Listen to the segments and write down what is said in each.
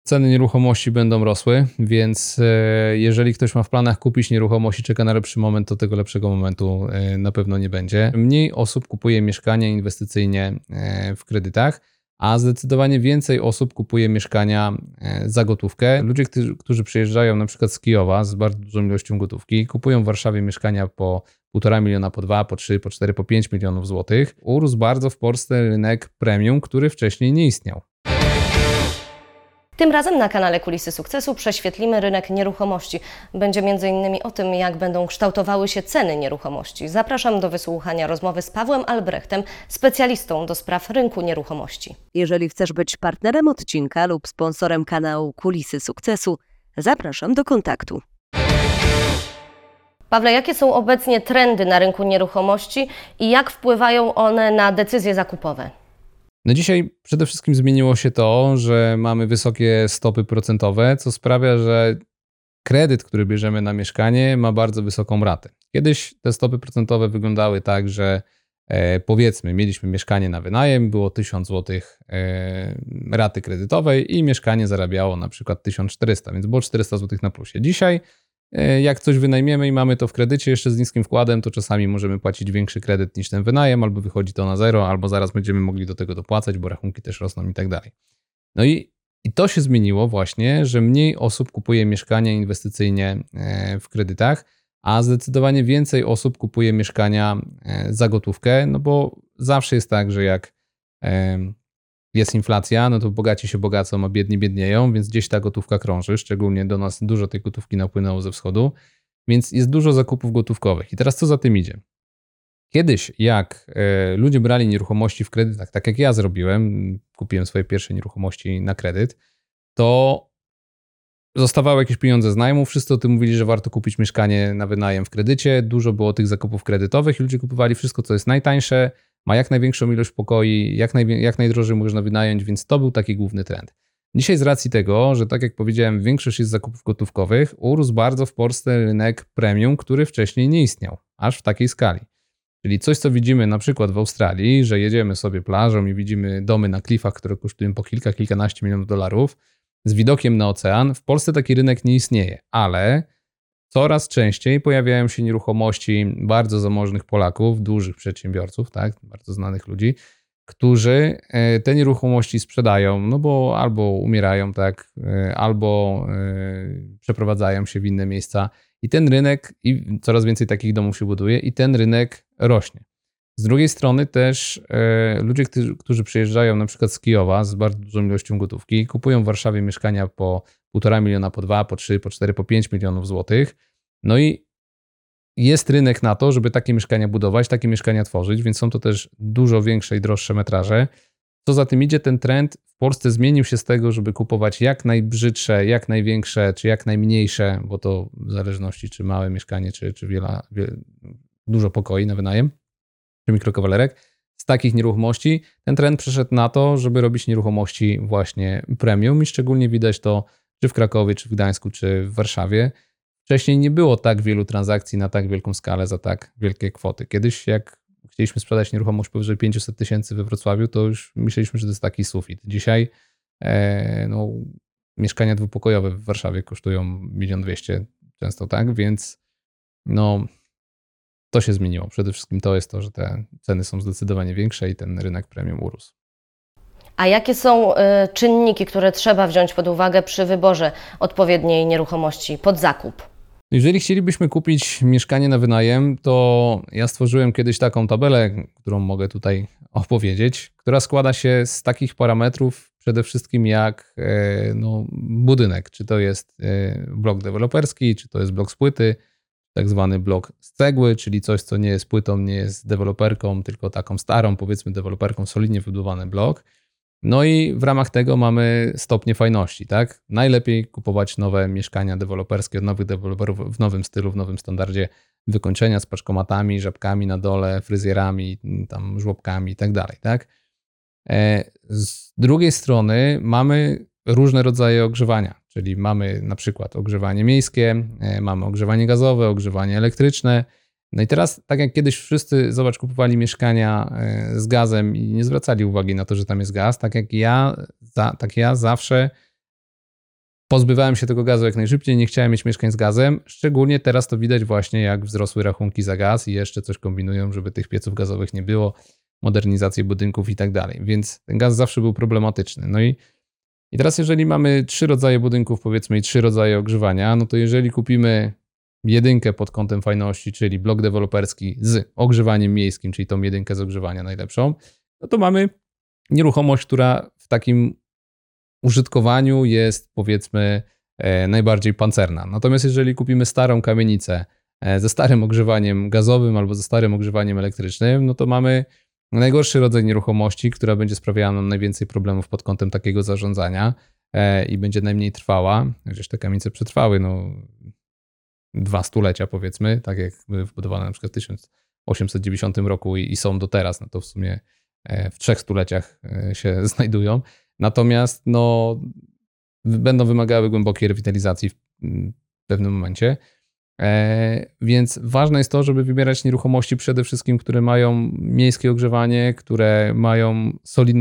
Ceny nieruchomości będą rosły, więc jeżeli ktoś ma w planach kupić nieruchomość i czeka na lepszy moment, to tego lepszego momentu na pewno nie będzie. Mniej osób kupuje mieszkania inwestycyjnie w kredytach, a zdecydowanie więcej osób kupuje mieszkania za gotówkę. Ludzie, którzy przyjeżdżają na przykład z Kijowa z bardzo dużą ilością gotówki, kupują w Warszawie mieszkania po 1,5 miliona, po 2, po 3, po 4, po 5 milionów złotych. Urósł bardzo w Polsce rynek premium, który wcześniej nie istniał. Tym razem na kanale Kulisy Sukcesu prześwietlimy rynek nieruchomości. Będzie m.in. o tym, jak będą kształtowały się ceny nieruchomości. Zapraszam do wysłuchania rozmowy z Pawłem Albrechtem, specjalistą do spraw rynku nieruchomości. Jeżeli chcesz być partnerem odcinka lub sponsorem kanału Kulisy Sukcesu, zapraszam do kontaktu. Pawle, jakie są obecnie trendy na rynku nieruchomości i jak wpływają one na decyzje zakupowe? No dzisiaj przede wszystkim zmieniło się to, że mamy wysokie stopy procentowe, co sprawia, że kredyt, który bierzemy na mieszkanie, ma bardzo wysoką ratę. Kiedyś te stopy procentowe wyglądały tak, że powiedzmy mieliśmy mieszkanie na wynajem, było 1000 zł raty kredytowej i mieszkanie zarabiało na przykład 1400, więc było 400 zł na plusie. Dzisiaj jak coś wynajmiemy i mamy to w kredycie jeszcze z niskim wkładem, to czasami możemy płacić większy kredyt niż ten wynajem, albo wychodzi to na zero, albo zaraz będziemy mogli do tego dopłacać, bo rachunki też rosną i tak dalej. No i to się zmieniło właśnie, że mniej osób kupuje mieszkania inwestycyjnie w kredytach, a zdecydowanie więcej osób kupuje mieszkania za gotówkę, no bo zawsze jest tak, że jak jest inflacja, no to bogaci się bogacą, a biedni biednieją, więc gdzieś ta gotówka krąży, szczególnie do nas dużo tej gotówki napłynęło ze wschodu, więc jest dużo zakupów gotówkowych. I teraz co za tym idzie? Kiedyś jak ludzie brali nieruchomości w kredytach, tak jak ja zrobiłem, kupiłem swoje pierwsze nieruchomości na kredyt, to zostawały jakieś pieniądze z najmu, wszyscy o tym mówili, że warto kupić mieszkanie na wynajem w kredycie, dużo było tych zakupów kredytowych i ludzie kupowali wszystko, co jest najtańsze, ma jak największą ilość pokoi, jak najdrożej można wynająć, więc to był taki główny trend. Dzisiaj z racji tego, że tak jak powiedziałem, większość jest zakupów gotówkowych, urósł bardzo w Polsce rynek premium, który wcześniej nie istniał, aż w takiej skali. Czyli coś, co widzimy na przykład w Australii, że jedziemy sobie plażą i widzimy domy na klifach, które kosztują po kilkanaście milionów dolarów, z widokiem na ocean. W Polsce taki rynek nie istnieje, ale coraz częściej pojawiają się nieruchomości bardzo zamożnych Polaków, dużych przedsiębiorców, tak, bardzo znanych ludzi, którzy te nieruchomości sprzedają, no bo albo umierają, tak, albo przeprowadzają się w inne miejsca i ten rynek, i coraz więcej takich domów się buduje i ten rynek rośnie. Z drugiej strony też ludzie, którzy przyjeżdżają na przykład z Kijowa z bardzo dużą ilością gotówki, kupują w Warszawie mieszkania po 1,5 miliona, po 2, po 3, po 4, po 5 milionów złotych. No i jest rynek na to, żeby takie mieszkania budować, takie mieszkania tworzyć, więc są to też dużo większe i droższe metraże. Co za tym idzie, ten trend w Polsce zmienił się z tego, żeby kupować jak najbrzydsze, jak największe, czy jak najmniejsze, bo to w zależności czy małe mieszkanie, czy dużo pokoi na wynajem, czy mikrokawalerek, z takich nieruchomości. Ten trend przeszedł na to, żeby robić nieruchomości właśnie premium i szczególnie widać to czy w Krakowie, czy w Gdańsku, czy w Warszawie. Wcześniej nie było tak wielu transakcji na tak wielką skalę za tak wielkie kwoty. Kiedyś jak chcieliśmy sprzedać nieruchomość powyżej 500 tysięcy we Wrocławiu, to już myśleliśmy, że to jest taki sufit. Dzisiaj mieszkania dwupokojowe w Warszawie kosztują 1 200 000 często, tak? Więc to się zmieniło. Przede wszystkim to jest to, że te ceny są zdecydowanie większe i ten rynek premium urósł. A jakie są czynniki, które trzeba wziąć pod uwagę przy wyborze odpowiedniej nieruchomości pod zakup? Jeżeli chcielibyśmy kupić mieszkanie na wynajem, to ja stworzyłem kiedyś taką tabelę, którą mogę tutaj opowiedzieć, która składa się z takich parametrów przede wszystkim jak budynek, czy to jest blok deweloperski, czy to jest blok z płyty, tak zwany blok z cegły, czyli coś, co nie jest płytą, nie jest deweloperką, tylko taką starą, powiedzmy deweloperką, solidnie wybudowany blok. No i w ramach tego mamy stopnie fajności, tak? Najlepiej kupować nowe mieszkania deweloperskie od nowych deweloperów w nowym stylu, w nowym standardzie wykończenia z paczkomatami, żabkami na dole, fryzjerami, tam żłobkami i tak dalej, tak? Z drugiej strony mamy różne rodzaje ogrzewania, czyli mamy na przykład ogrzewanie miejskie, mamy ogrzewanie gazowe, ogrzewanie elektryczne. No i teraz, tak jak kiedyś wszyscy, kupowali mieszkania z gazem i nie zwracali uwagi na to, że tam jest gaz, tak ja zawsze pozbywałem się tego gazu jak najszybciej, nie chciałem mieć mieszkań z gazem. Szczególnie teraz to widać właśnie, jak wzrosły rachunki za gaz i jeszcze coś kombinują, żeby tych pieców gazowych nie było, modernizację budynków i tak dalej. Więc ten gaz zawsze był problematyczny. No i teraz jeżeli mamy 3 rodzaje budynków, powiedzmy, i 3 rodzaje ogrzewania, no to jeżeli kupimy jedynkę pod kątem fajności, czyli blok deweloperski z ogrzewaniem miejskim, czyli tą jedynkę z ogrzewania najlepszą, no to mamy nieruchomość, która w takim użytkowaniu jest, powiedzmy, najbardziej pancerna. Natomiast jeżeli kupimy starą kamienicę ze starym ogrzewaniem gazowym albo ze starym ogrzewaniem elektrycznym, no to mamy najgorszy rodzaj nieruchomości, która będzie sprawiała nam najwięcej problemów pod kątem takiego zarządzania i będzie najmniej trwała, chociaż te kamienice przetrwały 2 stulecia, powiedzmy, tak jak były wbudowane na przykład w 1890 roku i są do teraz, no to w sumie w 3 stuleciach się znajdują. Natomiast będą wymagały głębokiej rewitalizacji w pewnym momencie. Więc ważne jest to, żeby wybierać nieruchomości przede wszystkim, które mają miejskie ogrzewanie, które mają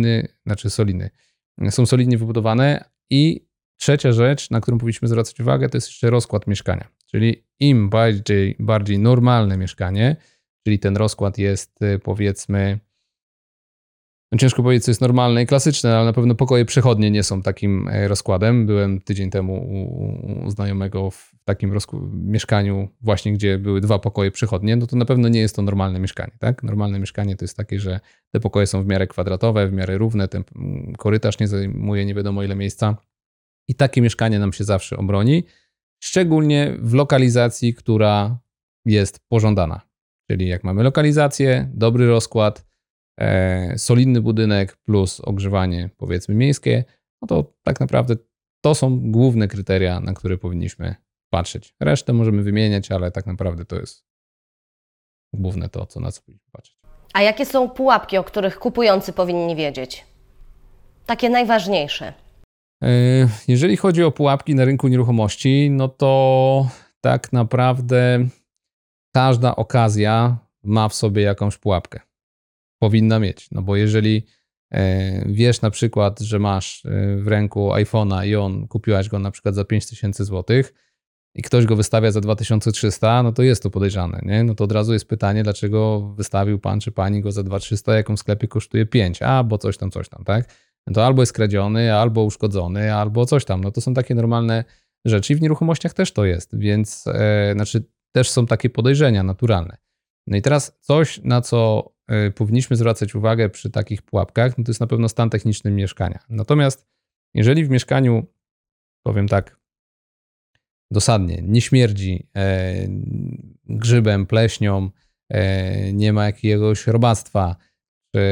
są solidnie wybudowane. I trzecia rzecz, na którą powinniśmy zwracać uwagę, to jest jeszcze rozkład mieszkania. Czyli im bardziej normalne mieszkanie, czyli ten rozkład jest, powiedzmy, ciężko powiedzieć, co jest normalne i klasyczne, ale na pewno pokoje przechodnie nie są takim rozkładem. Byłem tydzień temu u znajomego w takim mieszkaniu właśnie, gdzie były 2 pokoje przechodnie, no to na pewno nie jest to normalne mieszkanie, tak? Normalne mieszkanie to jest takie, że te pokoje są w miarę kwadratowe, w miarę równe, ten korytarz nie zajmuje nie wiadomo ile miejsca i takie mieszkanie nam się zawsze obroni, szczególnie w lokalizacji, która jest pożądana. Czyli jak mamy lokalizację, dobry rozkład, solidny budynek plus ogrzewanie, powiedzmy, miejskie, no to tak naprawdę to są główne kryteria, na które powinniśmy patrzeć. Resztę możemy wymieniać, ale tak naprawdę to jest główne to, na co powinniśmy patrzeć. A jakie są pułapki, o których kupujący powinni wiedzieć? Takie najważniejsze. Jeżeli chodzi o pułapki na rynku nieruchomości, no to tak naprawdę każda okazja ma w sobie jakąś pułapkę. Powinna mieć, no bo jeżeli wiesz na przykład, że masz w ręku iPhone'a i kupiłaś go na przykład za 5000 zł i ktoś go wystawia za 2300, no to jest to podejrzane, nie? No to od razu jest pytanie, dlaczego wystawił pan czy pani go za 2300, jaką w sklepie kosztuje 5, bo coś tam, tak? No to albo jest kradziony, albo uszkodzony, albo coś tam. No to są takie normalne rzeczy i w nieruchomościach też to jest, więc też są takie podejrzenia naturalne. No i teraz coś, na co powinniśmy zwracać uwagę przy takich pułapkach, no to jest na pewno stan techniczny mieszkania. Natomiast jeżeli w mieszkaniu, powiem tak dosadnie, nie śmierdzi grzybem, pleśnią, nie ma jakiegoś robactwa, czy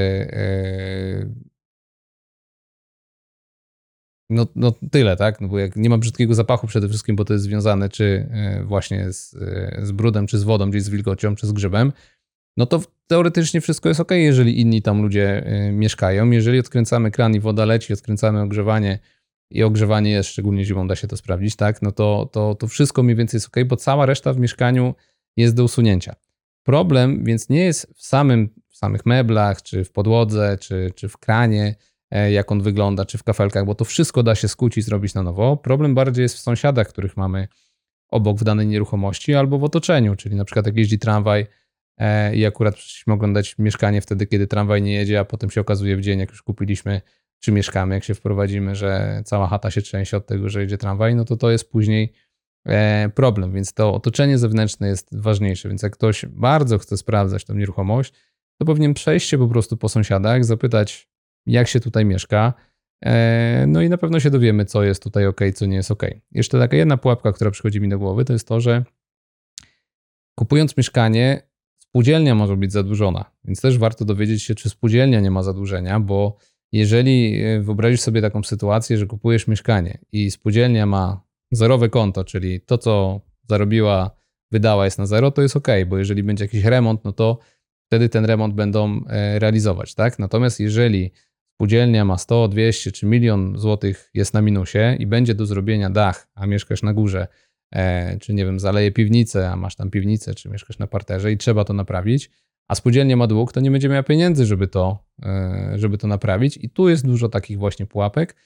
no tyle, tak? No bo jak nie ma brzydkiego zapachu przede wszystkim, bo to jest związane czy właśnie z brudem, czy z wodą, gdzieś z wilgocią, czy z grzybem, no to teoretycznie wszystko jest ok, jeżeli inni tam ludzie mieszkają. Jeżeli odkręcamy kran i woda leci, odkręcamy ogrzewanie i ogrzewanie jest, szczególnie zimą da się to sprawdzić, tak? No to wszystko mniej więcej jest ok, bo cała reszta w mieszkaniu jest do usunięcia. Problem więc nie jest w samych meblach, czy w podłodze, czy w kranie, jak on wygląda, czy w kafelkach, bo to wszystko da się skuć i zrobić na nowo. Problem bardziej jest w sąsiadach, których mamy obok w danej nieruchomości albo w otoczeniu, czyli na przykład jak jeździ tramwaj i akurat przyszliśmy oglądać mieszkanie wtedy, kiedy tramwaj nie jedzie, a potem się okazuje w dzień, jak już kupiliśmy czy mieszkamy, jak się wprowadzimy, że cała chata się trzęsie od tego, że jedzie tramwaj, no to jest później problem, więc to otoczenie zewnętrzne jest ważniejsze, więc jak ktoś bardzo chce sprawdzać tą nieruchomość, to powinien przejść się po prostu po sąsiadach, zapytać, jak się tutaj mieszka, no i na pewno się dowiemy, co jest tutaj ok, co nie jest ok. Jeszcze taka jedna pułapka, która przychodzi mi do głowy, to jest to, że kupując mieszkanie, spółdzielnia może być zadłużona, więc też warto dowiedzieć się, czy spółdzielnia nie ma zadłużenia, bo jeżeli wyobrazisz sobie taką sytuację, że kupujesz mieszkanie i spółdzielnia ma zerowe konto, czyli to, co zarobiła, wydała jest na zero, to jest ok, bo jeżeli będzie jakiś remont, no to wtedy ten remont będą realizować, tak? Natomiast jeżeli spółdzielnia ma 100, 200 czy 1 000 000 złotych jest na minusie i będzie do zrobienia dach, a mieszkasz na górze, czy nie wiem, zaleje piwnicę, a masz tam piwnicę, czy mieszkasz na parterze i trzeba to naprawić, a spółdzielnia ma dług, to nie będzie miała pieniędzy, żeby to naprawić i tu jest dużo takich właśnie pułapek,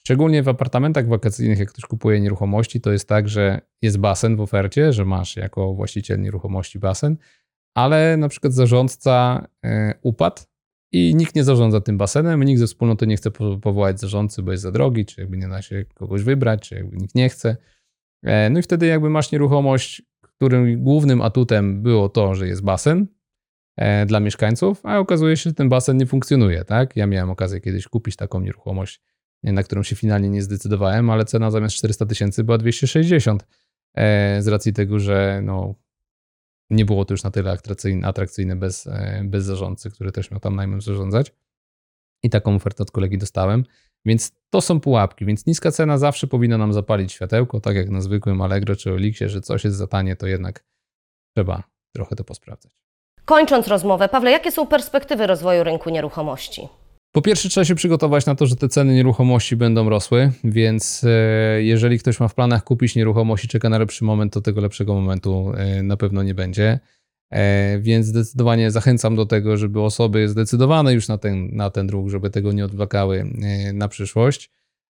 Szczególnie w apartamentach wakacyjnych, jak ktoś kupuje nieruchomości, to jest tak, że jest basen w ofercie, że masz jako właściciel nieruchomości basen, ale na przykład zarządca upadł i nikt nie zarządza tym basenem, nikt ze wspólnoty nie chce powołać zarządcy, bo jest za drogi, czy jakby nie da się kogoś wybrać, czy jakby nikt nie chce. No i wtedy jakby masz nieruchomość, którym głównym atutem było to, że jest basen dla mieszkańców, a okazuje się, że ten basen nie funkcjonuje, tak? Ja miałem okazję kiedyś kupić taką nieruchomość, na którą się finalnie nie zdecydowałem, ale cena zamiast 400 000 była 260 z racji tego, że no, nie było to już na tyle atrakcyjne bez zarządcy, który też miał tam najmem zarządzać. I taką ofertę od kolegi dostałem. Więc to są pułapki, więc niska cena zawsze powinna nam zapalić światełko, tak jak na zwykłym Allegro czy Oliksie, że coś jest za tanie, to jednak trzeba trochę to posprawdzać. Kończąc rozmowę, Pawle, jakie są perspektywy rozwoju rynku nieruchomości? Po pierwsze trzeba się przygotować na to, że te ceny nieruchomości będą rosły, więc jeżeli ktoś ma w planach kupić nieruchomość i czeka na lepszy moment, to tego lepszego momentu na pewno nie będzie. Więc zdecydowanie zachęcam do tego, żeby osoby zdecydowane już na ten ruch, żeby tego nie odwlekały na przyszłość.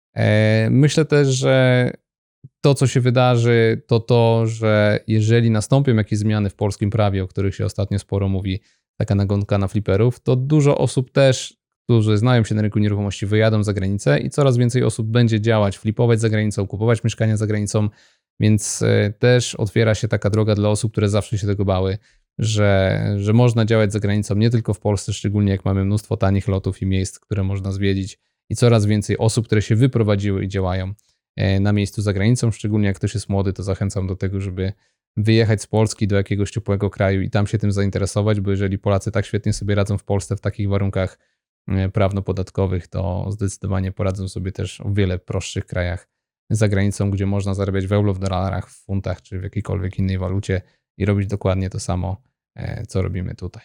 Myślę też, że to, co się wydarzy, to, że jeżeli nastąpią jakieś zmiany w polskim prawie, o których się ostatnio sporo mówi, taka nagonka na fliperów, to dużo osób też, którzy znają się na rynku nieruchomości, wyjadą za granicę i coraz więcej osób będzie działać, flipować za granicą, kupować mieszkania za granicą, więc też otwiera się taka droga dla osób, które zawsze się tego bały, że można działać za granicą, nie tylko w Polsce, szczególnie jak mamy mnóstwo tanich lotów i miejsc, które można zwiedzić i coraz więcej osób, które się wyprowadziły i działają na miejscu za granicą, szczególnie jak ktoś jest młody, to zachęcam do tego, żeby wyjechać z Polski do jakiegoś ciepłego kraju i tam się tym zainteresować, bo jeżeli Polacy tak świetnie sobie radzą w Polsce w takich warunkach prawno-podatkowych, to zdecydowanie poradzą sobie też w wiele prostszych krajach za granicą, gdzie można zarabiać w euro, w dolarach, w funtach czy w jakiejkolwiek innej walucie i robić dokładnie to samo, co robimy tutaj.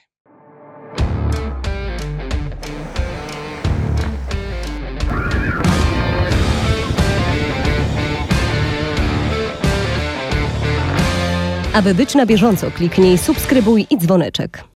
Aby być na bieżąco, kliknij subskrybuj i dzwoneczek.